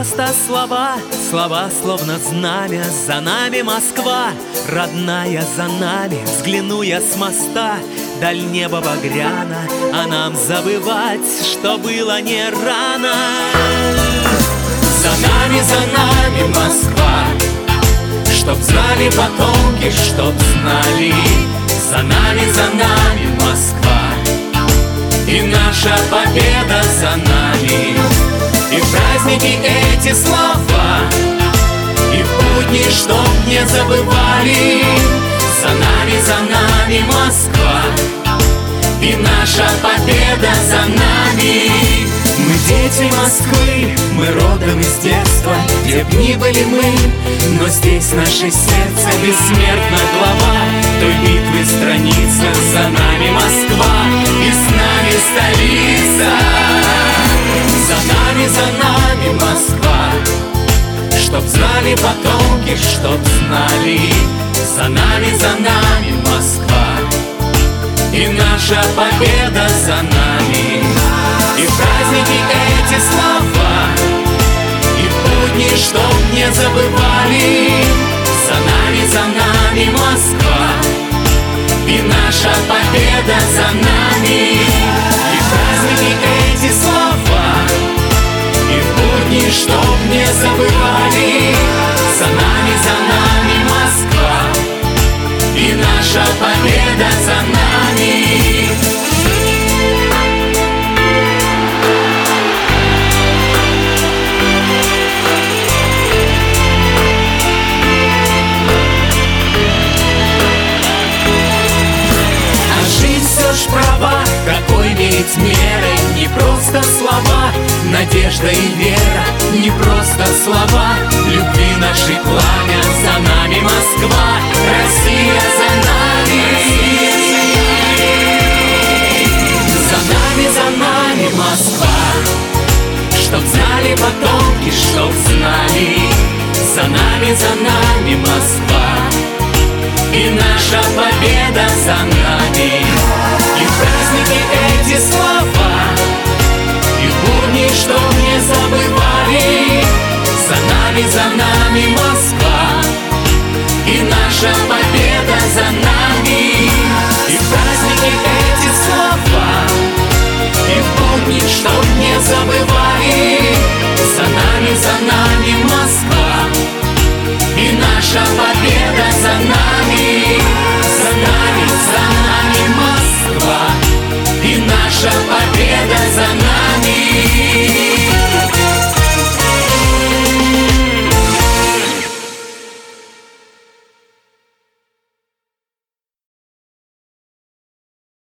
просто слова, слова словно знамя. За нами Москва, родная за нами. Взгляну я с моста, даль неба багряна, а нам забывать, что было не рано. За нами Москва, чтоб знали потомки, чтоб знали. За нами Москва, и наша победа за нами. И в праздники эти слова, и в будни, чтоб не забывали. За нами Москва, и наша победа за нами. Мы дети Москвы, мы родом из детства, где б ни были мы, но здесь наше сердце бессмертна глава той битвы страница. За нами Москва, и с нами столица. За нами Москва, чтоб знали потомки, чтоб знали. За нами Москва, и наша победа за нами. И в праздники эти слова, и в будни, чтоб не забывали. За нами Москва, и наша победа за нами. И в праздники эти слова, и в будни, чтоб не забывали. За нами Москва, и наша победа за нами. А жизнь все ж права, какой мерить мерой. Не просто слова, надежда и вера. Не просто слова, любви нашей пламя. За нами Москва, Россия за нами. За нами Москва, чтоб знали потомки, чтоб знали. За нами Москва, и наша победа за нами. И в праздники эти слова, и в будни, чтоб не забывали. За нами Москва, и наша победа за нами. И в праздники эти слова, и в будни, чтоб не забывали.